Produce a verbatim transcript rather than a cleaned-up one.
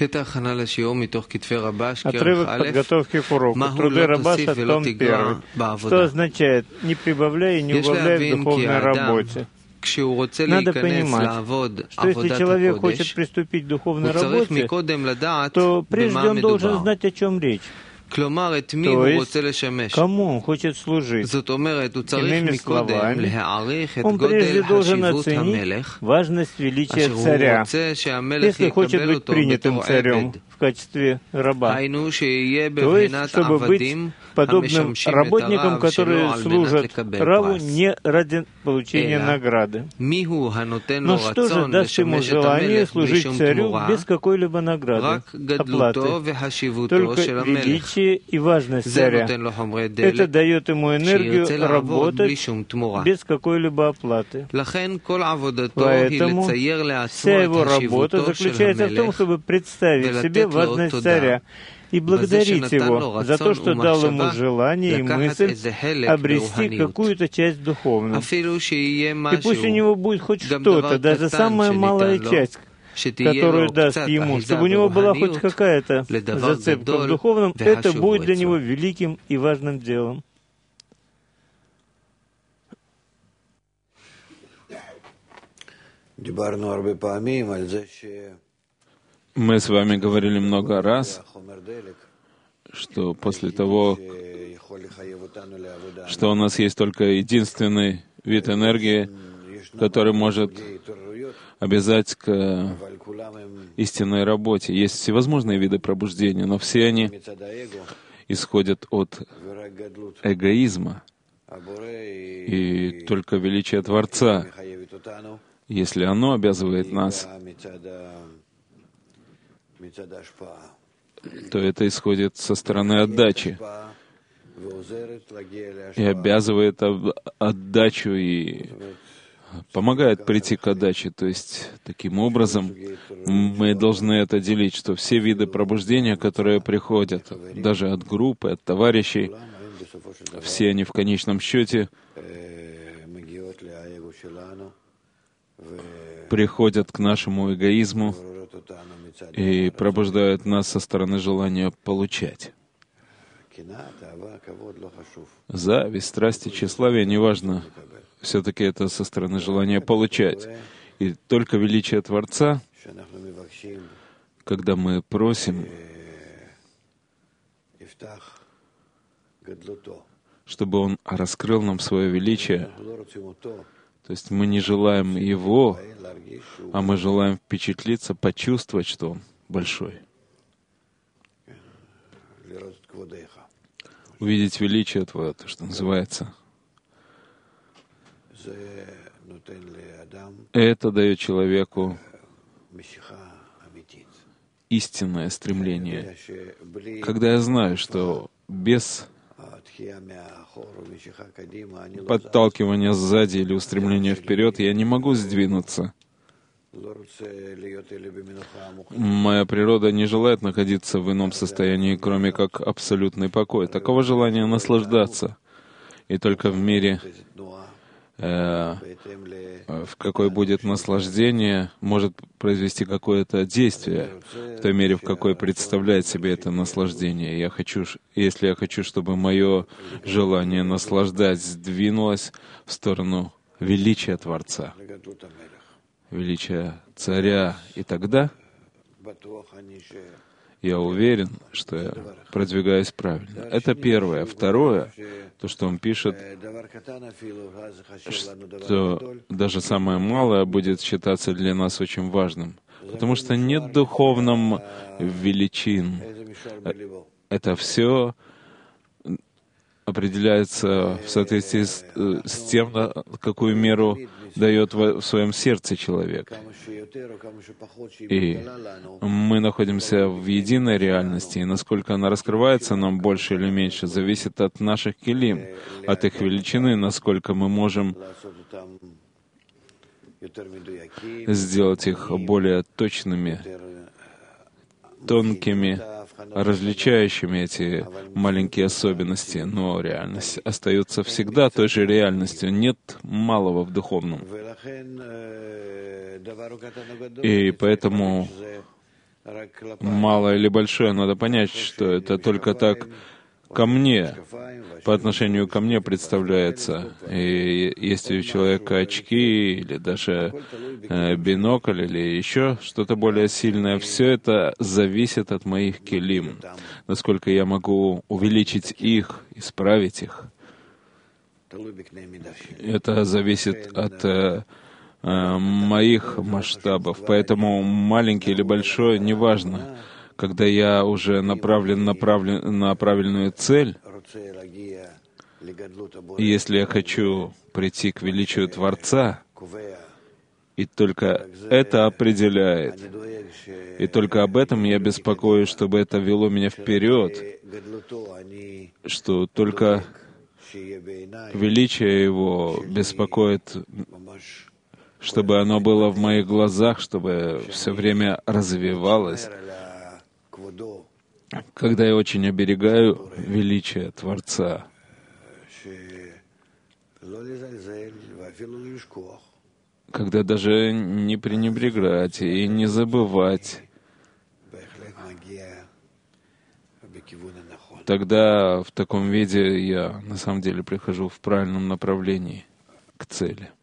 Отрывок подготовки к уроку. Труды Рабаша, том первый. Что означает «не прибавляй и не убавляй в духовной работе». Надо понимать, что если человек хочет приступить к духовной работе, то прежде он должен знать, о чем речь. То есть, кому он хочет служить. Иными словами, он прежде должен оценить важность величия царя, если хочет быть принятым царем в качестве раба. То есть, чтобы быть подобным работникам, которые служат раву не ради получения награды. Но что же даст ему желание служить царю без какой-либо награды, оплаты? Только величие и важность царя. Это дает ему энергию работать без какой-либо оплаты. Поэтому вся его работа заключается в том, чтобы представить себе важность царя и благодарить его за то, что дал ему желание и мысль обрести какую-то часть духовную. И пусть у него будет хоть что-то, даже самая малая часть, которую даст ему, чтобы у него была хоть какая-то зацепка в духовном, это будет для него великим и важным делом. Мы с вами говорили много раз, что после того, что у нас есть только единственный вид энергии, который может обязать к истинной работе. Есть всевозможные виды пробуждения, но все они исходят от эгоизма. И только величие Творца, если оно обязывает нас, то это исходит со стороны отдачи и обязывает отдачу и помогает прийти к отдаче. То есть, таким образом, мы должны это делить, что все виды пробуждения, которые приходят, даже от группы, от товарищей, все они в конечном счете приходят к нашему эгоизму и пробуждают нас со стороны желания получать. Зависть, страсть и тщеславие, неважно, все-таки это со стороны желания получать. И только величие Творца, когда мы просим, чтобы Он раскрыл нам свое величие, то есть мы не желаем Его, а мы желаем впечатлиться, почувствовать, что Он большой. Увидеть величие Твое, то, что называется. Это дает человеку истинное стремление. Когда я знаю, что без подталкивания сзади или устремления вперед я не могу сдвинуться. Моя природа не желает находиться в ином состоянии, кроме как абсолютный покой. Таково желание наслаждаться. И только в мере, э, в какой будет наслаждение, может произвести какое-то действие, в той мере, в какой представляет себе это наслаждение. Я хочу, если я хочу, чтобы мое желание наслаждать сдвинулось в сторону величия Творца, величия Царя, и тогда я уверен, что я продвигаюсь правильно. Это первое. Второе, то, что он пишет, что даже самое малое будет считаться для нас очень важным, потому что нет в духовном величин. Это все определяется в соответствии с, с тем, на какую меру дает в своем сердце человек. И мы находимся в единой реальности, и насколько она раскрывается нам больше или меньше, зависит от наших килим, от их величины, насколько мы можем сделать их более точными, тонкими, различающими эти маленькие особенности, но реальность остается всегда той же реальностью. Нет малого в духовном. И поэтому малое или большое, надо понять, что это только так ко мне, по отношению ко мне представляется. И если у человека очки, или даже э, бинокль, или еще что-то более сильное, все это зависит от моих келим, насколько я могу увеличить их, исправить их. Это зависит от э, э, моих масштабов, поэтому маленький или большой, неважно. Когда я уже направлен, направлен на правильную цель, и если я хочу прийти к величию Творца, и только это определяет, и только об этом я беспокоюсь, чтобы это вело меня вперед, что только величие Его беспокоит, чтобы оно было в моих глазах, чтобы все время развивалось. Когда я очень оберегаю величие Творца, когда даже не пренебрегать и не забывать, тогда в таком виде я на самом деле прихожу в правильном направлении к цели.